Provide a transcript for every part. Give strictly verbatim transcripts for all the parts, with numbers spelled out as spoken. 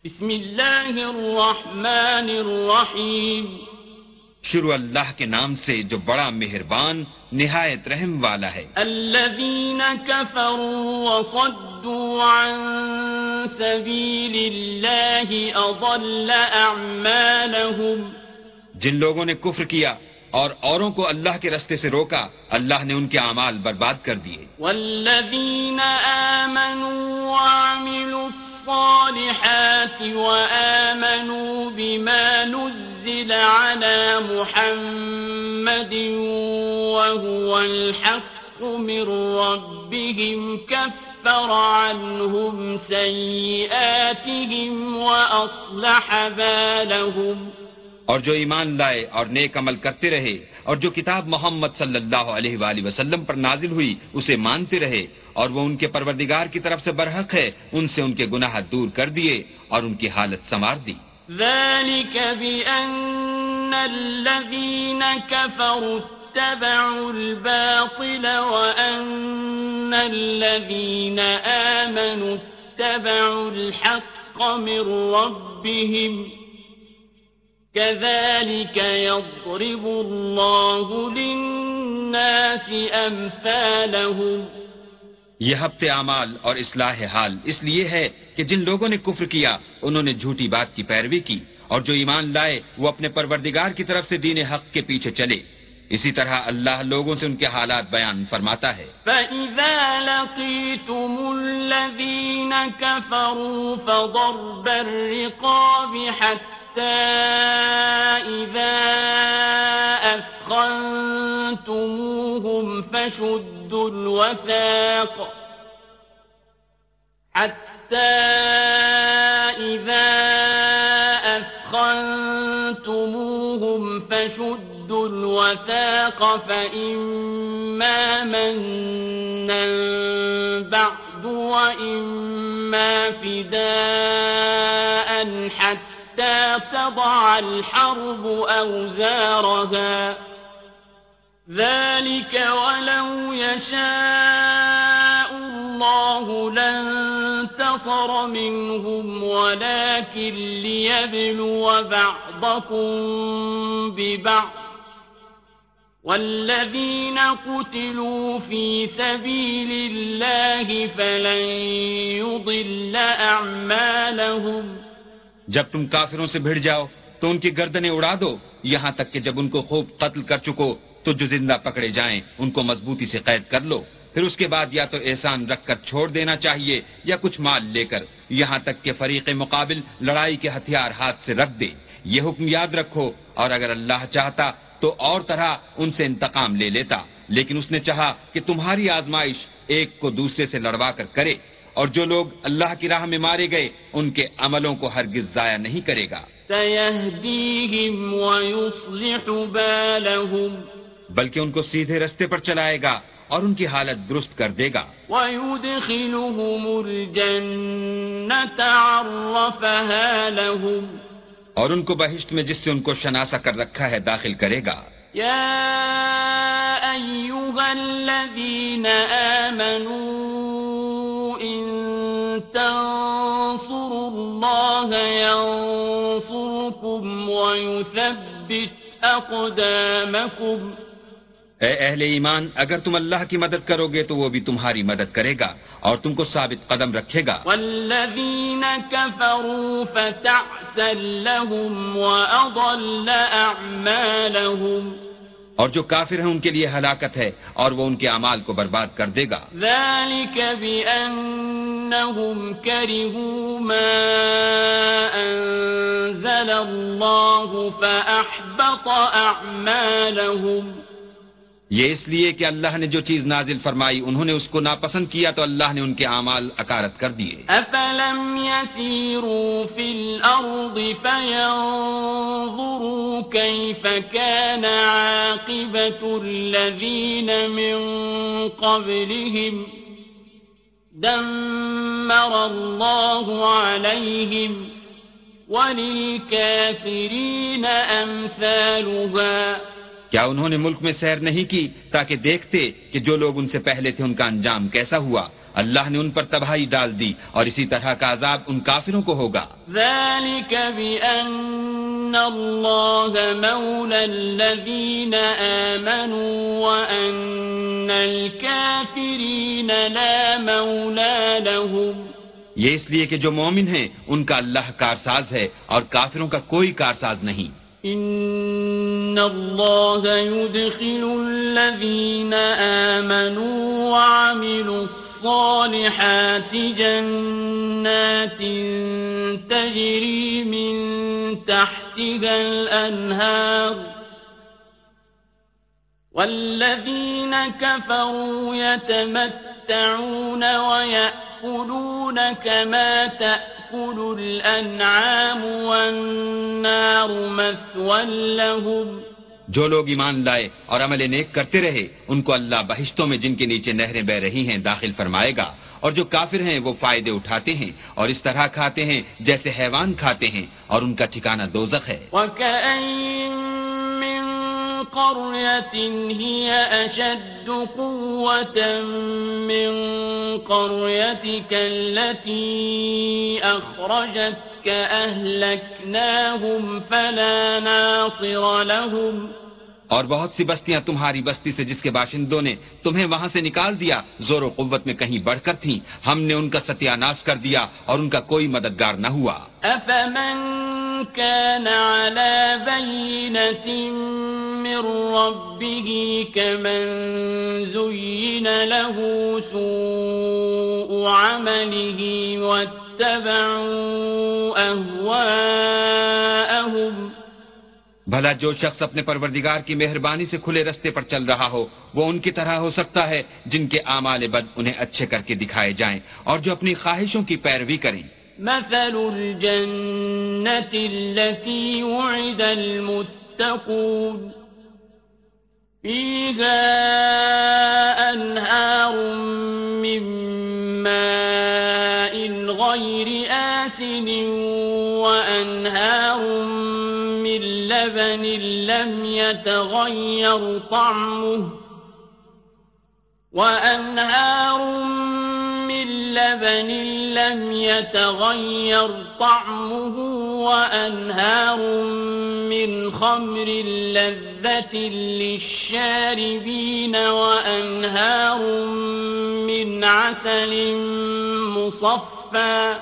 بسم اللہ الرحمن الرحیم. شروع اللہ کے نام سے جو بڑا مہربان نہایت رحم والا ہے. الذین کفروا وصدوا عن سبیل اللہ اضل اعمالهم. جن لوگوں نے کفر کیا اور اوروں کو اللہ کے رستے سے روکا، اللہ نے ان کے اعمال برباد کر دیے. والذین آمنوا وعملوا الصالحات وآمنوا بما نزل على محمد وهو الحق من ربهم كفر عنهم سيئاتهم وأصلح بالهم. اور جو ایمان لائے اور نیک عمل کرتے رہے اور جو کتاب محمد صلی اللہ علیہ وآلہ وسلم پر نازل ہوئی اسے مانتے رہے اور وہ ان کے پروردگار کی طرف سے برحق ہے، ان سے ان کے گناہ دور کر دیے اور ان کی حالت سنوار دی. ذلك بأن الذين كفروا اتبعوا الباطل وأن الذين آمنوا اتبعوا الحق من ربهم كذلك يضرب الله للناس أمثالهم. یہ ہفتے اعمال اور اصلاح حال اس لیے ہے کہ جن لوگوں نے کفر کیا انہوں نے جھوٹی بات کی پیروی کی اور جو ایمان لائے وہ اپنے پروردگار کی طرف سے دین حق کے پیچھے چلے. اسی طرح اللہ لوگوں سے ان کے حالات بیان فرماتا ہے. فَإِذَا لَقِيتُمُ الَّذِينَ كَفَرُوا فَضَرْبَ الرِّقَابِ حَتَّى إِذَا أَثْخَنْتُمُوهُمْ فَشُدُّوا الْوَثَاقَ حَتَّى إِذَا أَثْخَنْتُمُوهُمْ فَشُدُّوا الْوَثَاقَ فَإِمَّا مَنًّا بَعْدُ وَإِمَّا فِدَاءً حَتَّى تَضَعَ الْحَرْبُ أَوْزَارَهَا. ذَلِكَ وَلَوْ يَشَاءُ اللَّهُ لَانتَصَرَ مِنْهُمْ وَلَكِنْ لِيَبْلُوَ بَعْضَكُمْ بِبَعْضٍ. وَالَّذِينَ قُتِلُوا فِي سَبِيلِ اللَّهِ فَلَنْ يُضِلَّ أَعْمَالَهُمْ. جب تم کافروں سے بھڑ جاؤ تو ان کی گردنیں اڑا دو یہاں تک کہ جب ان کو خوب قتل کر چکو تو جو زندہ پکڑے جائیں ان کو مضبوطی سے قید کر لو. پھر اس کے بعد یا تو احسان رکھ کر چھوڑ دینا چاہیے یا کچھ مال لے کر، یہاں تک کہ فریق مقابل لڑائی کے ہتھیار ہاتھ سے رکھ دے. یہ حکم یاد رکھو، اور اگر اللہ چاہتا تو اور طرح ان سے انتقام لے لیتا، لیکن اس نے چاہا کہ تمہاری آزمائش ایک کو دوسرے سے لڑوا کر کرے، اور جو لوگ اللہ کی راہ میں مارے گئے ان کے عملوں کو ہرگز ضائع نہیں کرے گا. سَيَهْدِيهِمْ وَيُصْلِحُ بَالَهُمْ. بلکہ ان کو سیدھے رستے پر چلائے گا اور ان کی حالت درست کر دے گا. وَيُدْخِلُهُمُ الْجَنَّةَ عَرَّفَهَا لَهُمْ. اور ان کو بہشت میں جس سے ان کو شناسا کر رکھا ہے داخل کرے گا. يَا أَيُّهَا الَّذِينَ آمَنُوا إِن تَنصُرُوا اللَّهَ يَنصُرْكُمْ وَيُثَبِّتْ أَقْدَامَكُمْ. اے اہل ایمان، اگر تم اللہ کی مدد کرو گے تو وہ بھی تمہاری مدد کرے گا اور تم کو ثابت قدم رکھے گا. والذین کفروا فتعسا لهم وأضل أعمالهم. اور جو کافر ہیں ان کے لیے ہلاکت ہے اور وہ ان کے اعمال کو برباد کر دے گا. ذلك بأنهم كرهوا ما أنزل الله فأحبط أعمالهم. یہ اس لیے کہ اللہ نے جو چیز نازل فرمائی انہوں نے اس کو ناپسند کیا تو اللہ نے ان کے اعمال اکارت کر دیے. افلم يسيروا في الارض فينظروا كيف كان عاقبة الذين من قبلهم دمر الله عليهم وللكافرين امثالها. کیا انہوں نے ملک میں سیر نہیں کی تاکہ دیکھتے کہ جو لوگ ان سے پہلے تھے ان کا انجام کیسا ہوا، اللہ نے ان پر تباہی ڈال دی اور اسی طرح کا عذاب ان کافروں کو ہوگا. ذلك بأن الله مولى الذين آمنوا وأن الكافرين لا مولى لهم. یہ اس لیے کہ جو مومن ہیں ان کا اللہ کارساز ہے اور کافروں کا کوئی کارساز نہیں. ان اللہ يدخل الذین آمنوا وعملوا الصالحات جنات تجری من تحتها الانہار والذین كفروا يتمتعون ويأكلون كما تأكل الأنعام والنار مثوى لهم. جو لوگ ایمان لائے اور عمل نیک کرتے رہے ان کو اللہ بہشتوں میں جن کے نیچے نہریں بہ رہی ہیں داخل فرمائے گا، اور جو کافر ہیں وہ فائدے اٹھاتے ہیں اور اس طرح کھاتے ہیں جیسے حیوان کھاتے ہیں، اور ان کا ٹھکانہ دوزخ ہے. قرية هي أشد قوة من قريتك التي أخرجتك أهلكناهم فلا ناصر لهم. اور بہت سی بستیاں تمہاری بستی سے جس کے باشندوں نے تمہیں وہاں سے نکال دیا زور و قوت میں کہیں بڑھ کر تھیں، ہم نے ان کا ستیہ ناش کر دیا اور ان کا کوئی مددگار نہ ہوا. أفمن كان على بينة من ربه كمن زين له سوء عمله واتبعوا أهواءهم. بھلا جو شخص اپنے پروردگار کی مہربانی سے کھلے رستے پر چل رہا ہو وہ ان کی طرح ہو سکتا ہے جن کے اعمال بد انہیں اچھے کر کے دکھائے جائیں اور جو اپنی خواہشوں کی پیروی کریں. مثل الجنة التي وعد المتقون فيها أنهار من ماء غير آسن وأنهار من لبن لم يتغير طعمه وأنهار من لبن لم يتغير طعمه وأنهار من خمر لذة للشاربين وأنهار من عسل مصفى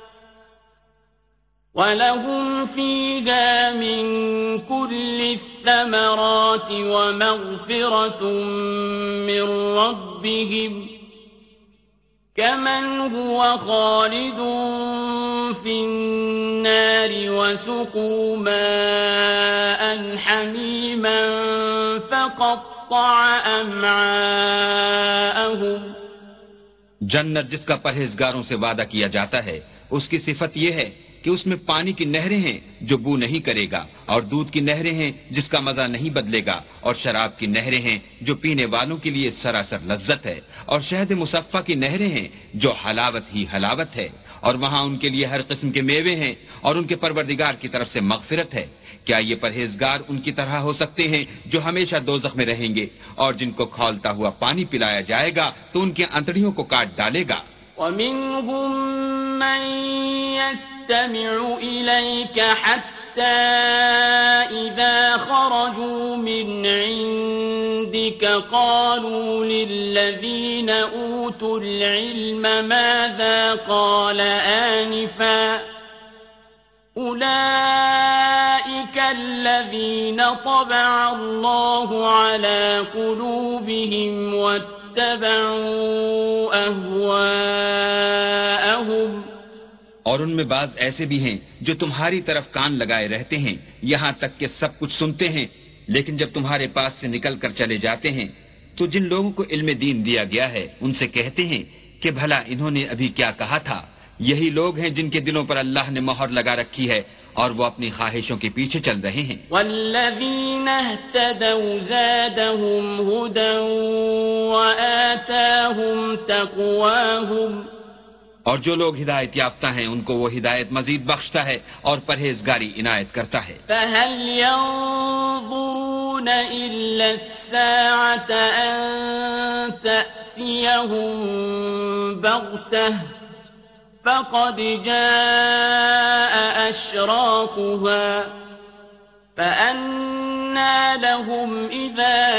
ولهم فيها من كل الثمرات ومغفرة من ربهم كمن هو خالد في النار وسقوا ماء حميما فقطع أمعاءهم. جنت جس کا پرہیزگاروں سے وعدہ کیا جاتا ہے اس کی صفت یہ ہے کہ اس میں پانی کی نہریں ہیں جو بو نہیں کرے گا، اور دودھ کی نہریں ہیں جس کا مزہ نہیں بدلے گا، اور شراب کی نہریں ہیں جو پینے والوں کے لیے سراسر لذت ہے، اور شہد مصفہ کی نہریں ہیں جو حلاوت ہی حلاوت ہے، اور وہاں ان کے لیے ہر قسم کے میوے ہیں اور ان کے پروردگار کی طرف سے مغفرت ہے. کیا یہ پرہیزگار ان کی طرح ہو سکتے ہیں جو ہمیشہ دوزخ میں رہیں گے اور جن کو کھولتا ہوا پانی پلایا جائے گا تو ان کی انتڑیوں کو کاٹ ڈالے گا. وَمِنْهُمْ مَنْ يَسْتَمِعُ إِلَيْكَ حَتَّى إِذَا خَرَجُوا مِنْ عِنْدِكَ قَالُوا لِلَّذِينَ أُوتُوا الْعِلْمَ مَاذَا قَالَ آنِفًا أُولَئِكَ الَّذِينَ طَبَعَ اللَّهُ عَلَى قُلُوبِهِمْ وَاتَّبَعُوا أَهْوَاءَهُمْ. اور ان میں بعض ایسے بھی ہیں جو تمہاری طرف کان لگائے رہتے ہیں یہاں تک کہ سب کچھ سنتے ہیں، لیکن جب تمہارے پاس سے نکل کر چلے جاتے ہیں تو جن لوگوں کو علم دین دیا گیا ہے ان سے کہتے ہیں کہ بھلا انہوں نے ابھی کیا کہا تھا. یہی لوگ ہیں جن کے دلوں پر اللہ نے مہر لگا رکھی ہے اور وہ اپنی خواہشوں کے پیچھے چل رہے ہیں. والذین اہتدوا زادهم هدى وآتاهم تقواهم. اور جو لوگ ہدایت یافتہ ہیں ان کو وہ ہدایت مزید بخشتا ہے اور پرہیزگاری عنایت کرتا ہے. فهل ينظرون إلا الساعة أن تأتيهم بغتة فقد جاء أشراطها فأنى لهم إذا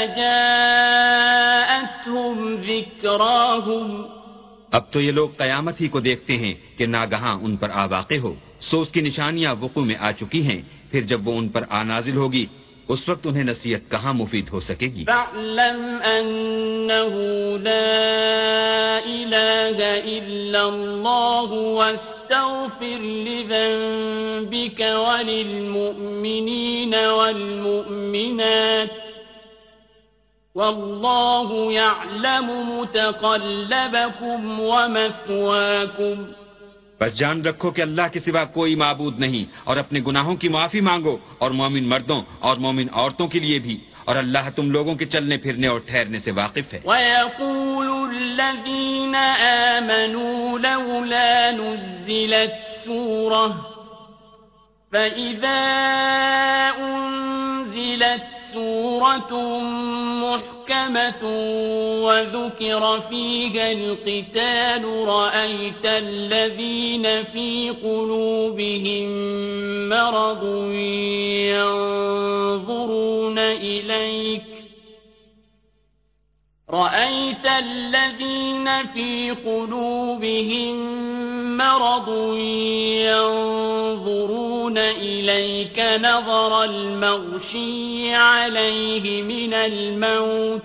جاءتهم ذكراهم. اب تو یہ لوگ قیامت ہی کو دیکھتے ہیں کہ ناگہاں ان پر آ واقع ہو، سو اس کی نشانیاں وقوع میں آ چکی ہیں، پھر جب وہ ان پر آ نازل ہوگی اس وقت انہیں نصیحت کہاں مفید ہو سکے گی. فَاعْلَمْ أَنَّهُ لَا إِلَٰهَ إِلَّا اللَّهُ وَاسْتَغْفِرْ لِذَنبِكَ وَلِلْمُؤْمِنِينَ وَالْمُؤْمِنَاتِ وَاللَّهُ يَعْلَمُ مُتَقَلَّبَكُمْ وَمَثْوَاكُمْ. بس جان رکھو کہ اللہ کے سوا کوئی معبود نہیں، اور اپنے گناہوں کی معافی مانگو، اور مومن مردوں اور مومن عورتوں کے لیے بھی، اور اللہ تم لوگوں کے چلنے پھرنے اور ٹھہرنے سے واقف ہے. وَيَقُولُ الَّذِينَ آمَنُوا لَوْلَا نُزِّلَتْ سُورَةٌ فَإِذَا أُنزِلَتْ سُورَةٌ مُحْكَمَةٌ وَذُكِرَ فِيهَا الْقِتَالُ رَأَيْتَ الَّذِينَ فِي قُلُوبِهِم مَّرَضٌ يَنظُرُونَ إِلَيْكَ رَأَيْتَ الَّذِينَ فِي قُلُوبِهِم مَّرَضٌ يَنظُرُونَ إِلَيْكَ نَظَرَ الْمَغْشِيِّ عَلَيْهِ مِنَ الْمَوْتِ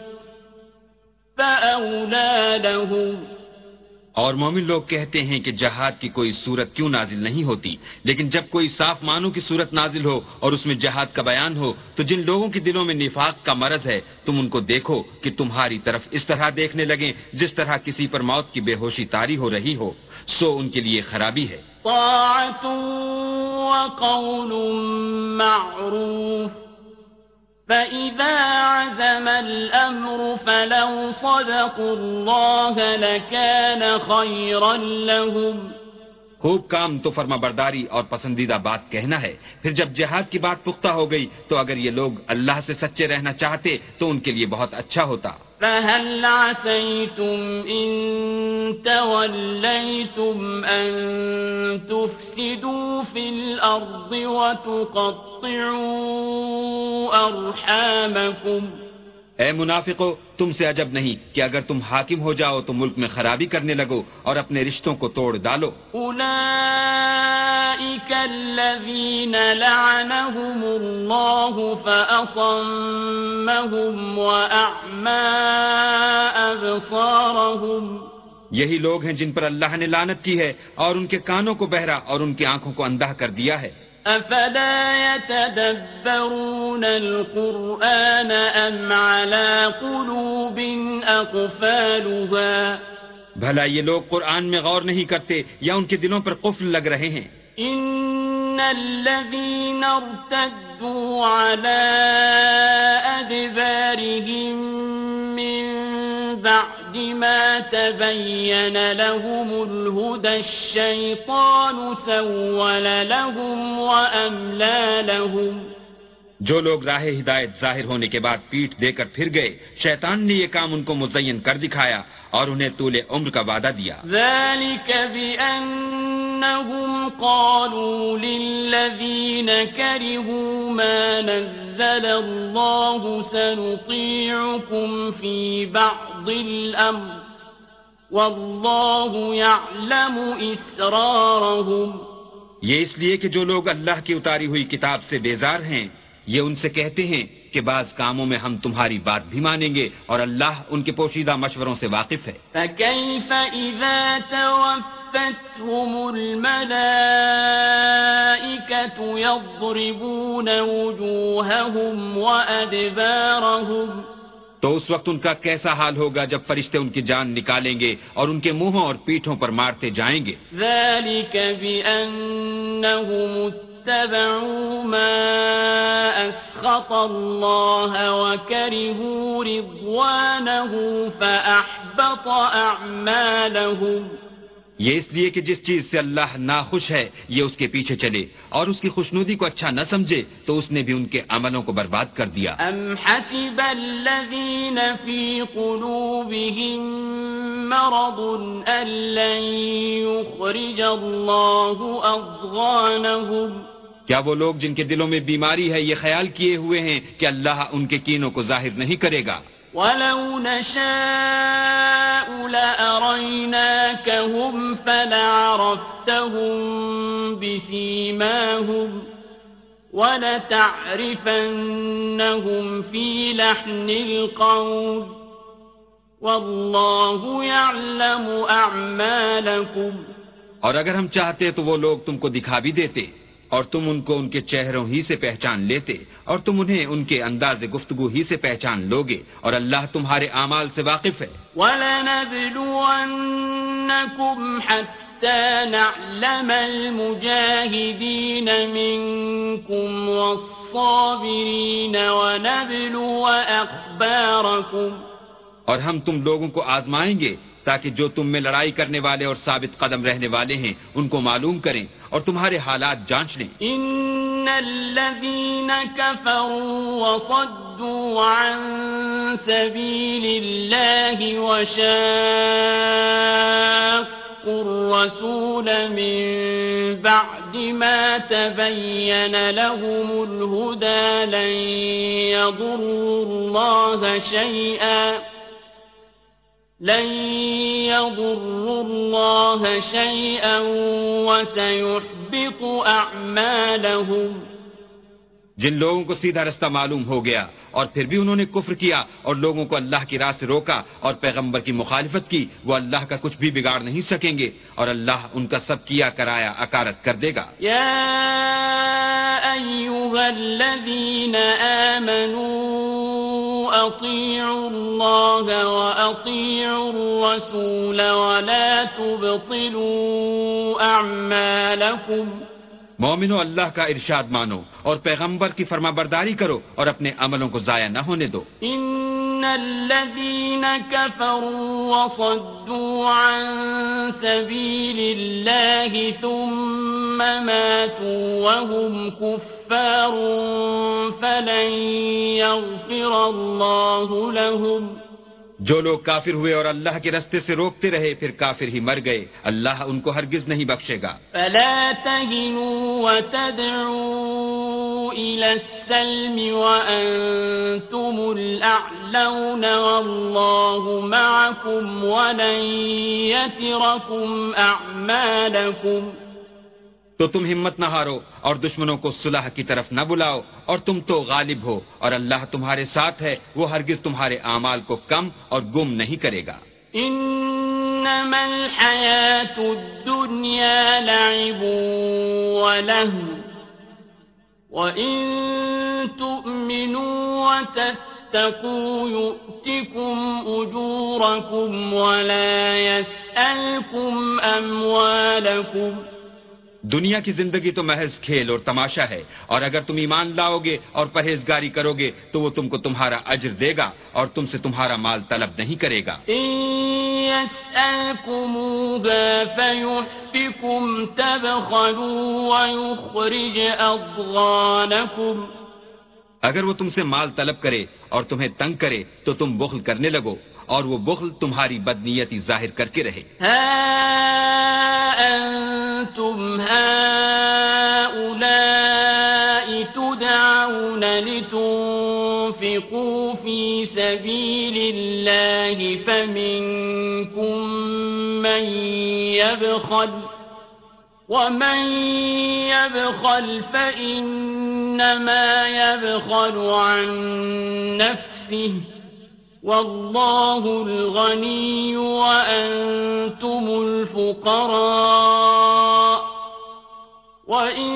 فَأَوْلَىٰ لَهُمْ. اور مومن لوگ کہتے ہیں کہ جہاد کی کوئی صورت کیوں نازل نہیں ہوتی، لیکن جب کوئی صاف معنوں کی صورت نازل ہو اور اس میں جہاد کا بیان ہو تو جن لوگوں کے دلوں میں نفاق کا مرض ہے تم ان کو دیکھو کہ تمہاری طرف اس طرح دیکھنے لگیں جس طرح کسی پر موت کی بے ہوشی طاری ہو رہی ہو، سو ان کے لیے خرابی ہے. طاعة وقول معروف فإذا عزم الأمر فلو صدقوا الله لكان خيرا لهم. خوب کام تو فرما برداری اور پسندیدہ بات کہنا ہے، پھر جب جہاد کی بات پختہ ہو گئی تو اگر یہ لوگ اللہ سے سچے رہنا چاہتے تو ان کے لیے بہت اچھا ہوتا. فَهَلْ عَسَيْتُمْ إِن تَوَلَّيْتُمْ أَن تُفْسِدُوا فِي الْأَرْضِ وَتُقَطِّعُوا أَرْحَامَكُمْ. اے منافقو، تم سے عجب نہیں کہ اگر تم حاکم ہو جاؤ تو ملک میں خرابی کرنے لگو اور اپنے رشتوں کو توڑ ڈالو. أُولَئِكَ الَّذِينَ لَعَنَهُمُ اللَّهُ فَأَصَمَّهُمْ وَأَعْمَىٰ أَبْصَارَهُمْ. یہی لوگ ہیں جن پر اللہ نے لعنت کی ہے اور ان کے کانوں کو بہرا اور ان کی آنکھوں کو اندھا کر دیا ہے. أَفَلَا يَتَدَبَّرُونَ الْقُرْآنَ أَمْ عَلَىٰ قُلُوبٍ أَقْفَالُهَا. بھلا یہ لوگ قرآن میں غور نہیں کرتے یا ان کے دلوں پر قفل لگ رہے ہیں. إِنَّ الَّذِينَ ارْتَدُّوا عَلَىٰ أَدْبَارِهِم مِّن بَعْدِ مَا تَبَيَّنَ لَهُمُ الْهُدَى الشَّيْطَانُ سَوَّلَ لَهُمْ وَأَمْلَىٰ لَهُمْ. جو لوگ راہ ہدایت ظاہر ہونے کے بعد پیٹھ دے کر پھر گئے، شیطان نے یہ کام ان کو مزین کر دکھایا اور انہیں طول عمر کا وعدہ دیا. ذَلِكَ بِأَنَّهُمْ قَالُوا لِلَّذِينَ كَرِهُوا مَا نَزَّلَ اللَّهُ سَنُطِيعُكُمْ فِي بَعْضِ الْأَمْرِ وَاللَّهُ يَعْلَمُ إِسْرَارَهُمْ. یہ اس لیے کہ جو لوگ اللہ کی اتاری ہوئی کتاب سے بیزار ہیں یہ ان سے کہتے ہیں کہ بعض کاموں میں ہم تمہاری بات بھی مانیں گے اور اللہ ان کے پوشیدہ مشوروں سے واقف ہے. فَكَيْفَ إِذَا تَوَفَّتْهُمُ الْمَلَائِكَةُ يَضْرِبُونَ وُجُوهَهُمْ وَأَدْبَارَهُمْ. تو اس وقت ان کا کیسا حال ہوگا جب فرشتے ان کی جان نکالیں گے اور ان کے منہوں اور پیٹھوں پر مارتے جائیں گے. ذَلِكَ بِأَنَّهُمُ اتَّبَعُوا مَا أَسْخَطَ اللَّهَ وَكَرِهُوا رِضْوَانَهُ فَأَحْبَطَ أَعْمَالَهُمْ. یہ اس لیے کہ جس چیز سے اللہ ناخوش ہے یہ اس کے پیچھے چلے اور اس کی خوشنودی کو اچھا نہ سمجھے تو اس نے بھی ان کے عملوں کو برباد کر دیا. أَمْ حَسِبَ الَّذِينَ فِي قُلُوبِهِم مرض أن لن يخرج الله أضغانهم کیا وہ لوگ جن کے دلوں میں بیماری ہے یہ خیال کیے ہوئے ہیں کہ اللہ ان کے کینوں کو ظاہر نہیں کرے گا؟ وَلَوْ نَشَاءُ لَأَرَيْنَاكَهُمْ فَلَعَرَفْتَهُمْ بِسِيمَاهُمْ وَلَتَعْرِفَنَّهُمْ فِي لَحْنِ الْقَوْلِ وَاللَّهُ يَعْلَمُ أَعْمَالَكُمْ اور اگر ہم چاہتے تو وہ لوگ تم کو دکھا بھی دیتے اور تم ان کو ان کے چہروں ہی سے پہچان لیتے اور تم انہیں ان کے انداز گفتگو ہی سے پہچان لوگے اور اللہ تمہارے اعمال سے واقف ہے۔ وَلَنَبْلُوَنَّكُمْ حَتَّى نَعْلَمَ الْمُجَاهِدِينَ مِنكُمْ وَالصَّابِرِينَ وَنَبْلُوَ أَخْبَارَكُمْ اور ہم تم لوگوں کو آزمائیں گے تاکہ جو تم میں لڑائی کرنے والے اور ثابت قدم رہنے والے ہیں ان کو معلوم کریں اور تمہارے حالات جانچ لیں۔ ان الذين كفروا وصدوا عن سبيل الله وشاقوا الرسول من بعد ما تبين لهم الهدى لن يضروا الله شيئا لن يضروا الله شيئا وسيحبط أعمالهم۔ جن لوگوں کو سیدھا رستہ معلوم ہو گیا اور پھر بھی انہوں نے کفر کیا اور لوگوں کو اللہ کی راہ سے روکا اور پیغمبر کی مخالفت کی، وہ اللہ کا کچھ بھی بگاڑ نہیں سکیں گے اور اللہ ان کا سب کیا کرایا اکارت کر دے گا۔ یا ایھا الذین آمنوا اطیعوا اللہ واطیعوا الرسول ولا تبطلوا اعمالکم۔ مومنو، اللہ کا ارشاد مانو اور پیغمبر کی فرما برداری کرو اور اپنے عملوں کو ضائع نہ ہونے دو۔ ان الذين كفروا وصدوا عن سبيل الله ثم ماتوا وهم كفار فلن يغفر الله لهم۔ جو لوگ کافر ہوئے اور اللہ کے رستے سے روکتے رہے پھر کافر ہی مر گئے، اللہ ان کو ہرگز نہیں بخشے گا۔ فلا تهنوا وتدعوا إلى السلم وأنتم الأعلون والله معكم ولن يتركم أعمالكم۔ تو تم ہمت نہ ہارو اور دشمنوں کو صلح کی طرف نہ بلاؤ اور تم تو غالب ہو اور اللہ تمہارے ساتھ ہے، وہ ہرگز تمہارے اعمال کو کم اور گم نہیں کرے گا۔ انما الحیاة الدنیا لعب ولہو وَإِن تُؤْمِنُوا وَتَتَّقُوا يُؤْتِكُمْ أُجُورَكُمْ وَلَا يَسْأَلْكُمْ أَمْوَالَكُمْ۔ دنیا کی زندگی تو محض کھیل اور تماشا ہے، اور اگر تم ایمان لاؤ گے اور پرہیزگاری کرو گے تو وہ تم کو تمہارا اجر دے گا اور تم سے تمہارا مال طلب نہیں کرے گا۔ إِن يَسْأَلْكُمُوهَا فَيُحْفِكُمْ تَبْخَلُوا وَيُخْرِجْ أَضْغَانَكُمْ۔ اگر وہ تم سے مال طلب کرے اور تمہیں تنگ کرے تو تم بخل کرنے لگو اور وہ بخل تمہاری بدنیتی ظاہر کر کے رہے۔ أنتم هؤلاء تدعون لتنفقوا في سبيل الله فمنكم من يبخل ومن يبخل فإنما يبخل عن نفسه والله الغني وأنتم الفقراء وإن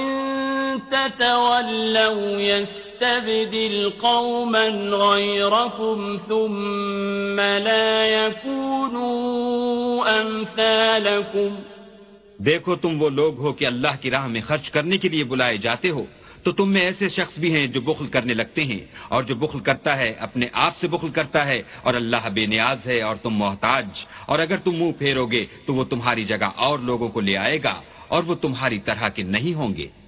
تتولوا يستبدل قوما غيركم ثم لا يكونوا أمثالكم۔ دیکھو تم وہ لوگ ہو کہ اللہ کی راہ میں خرچ کرنے کے لیے بلائے جاتے ہو، تو تم میں ایسے شخص بھی ہیں جو بخل کرنے لگتے ہیں، اور جو بخل کرتا ہے اپنے آپ سے بخل کرتا ہے اور اللہ بے نیاز ہے اور تم محتاج، اور اگر تم منہ پھیرو گے تو وہ تمہاری جگہ اور لوگوں کو لے آئے گا اور وہ تمہاری طرح کے نہیں ہوں گے۔